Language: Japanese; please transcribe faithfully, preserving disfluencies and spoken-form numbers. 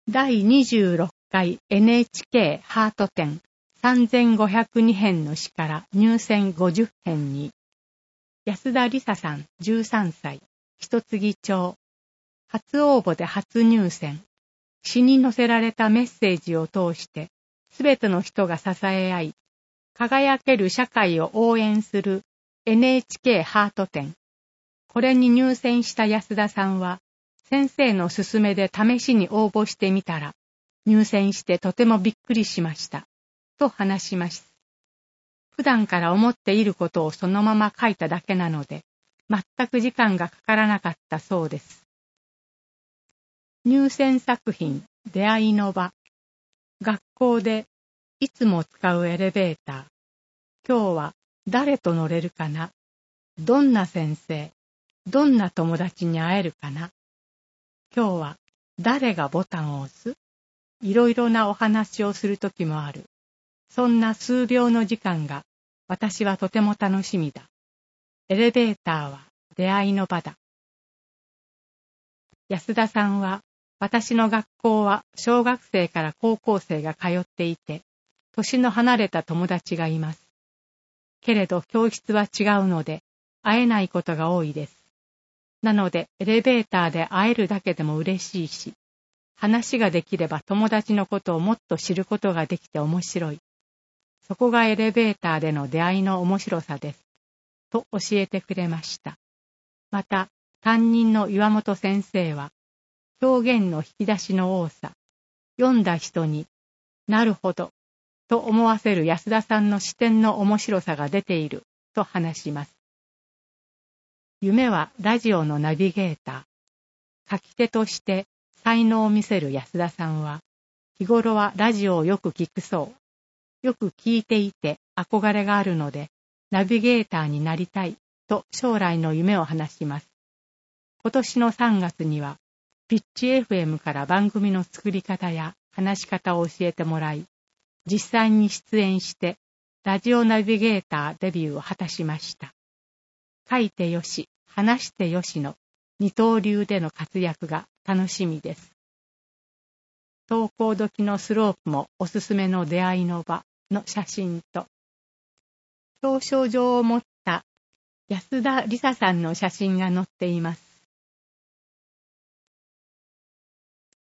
だいにじゅうろっかい エヌエイチケー ハート展さんぜんごひゃくにへんの詩から入選ごじゅっへんに、安田理沙さんじゅうさんさい、一木町。初応募で初入選。詩に載せられたメッセージを通して、すべての人が支え合い、輝ける社会を応援する エヌエイチケー ハート展。これに入選した安田さんは、先生の勧めで試しに応募してみたら、入選してとてもびっくりしました。と話します。普段から思っていることをそのまま書いただけなので、全く時間がかからなかったそうです。入選作品、出会いの場。学校でいつも使うエレベーター。今日は誰と乗れるかな？どんな先生、どんな友達に会えるかな？今日は誰がボタンを押す？いろいろなお話をするときもある。そんな数秒の時間が私はとても楽しみだ。エレベーターは出会いの場だ。安田さんは、私の学校は小学生から高校生が通っていて、年の離れた友達がいます。けれど教室は違うので、会えないことが多いです。なのでエレベーターで会えるだけでも嬉しいし、話ができれば友達のことをもっと知ることができて面白い。そこがエレベーターでの出会いの面白さです。と教えてくれました。また、担任の岩本先生は、表現の引き出しの多さ、読んだ人になるほど、と思わせる安田さんの視点の面白さが出ている、と話します。夢はラジオのナビゲーター。書き手として才能を見せる安田さんは、日頃はラジオをよく聞くそう。よく聞いていて憧れがあるので、ナビゲーターになりたいと将来の夢を話します。今年のさんがつには、ピッチ エフエム から番組の作り方や話し方を教えてもらい、実際に出演して、ラジオナビゲーターデビューを果たしました。書いてよし、話してよしの二刀流での活躍が楽しみです。登校時のスロープもおすすめの出会いの場の写真と、表彰状を持った安田理沙さんの写真が載っています。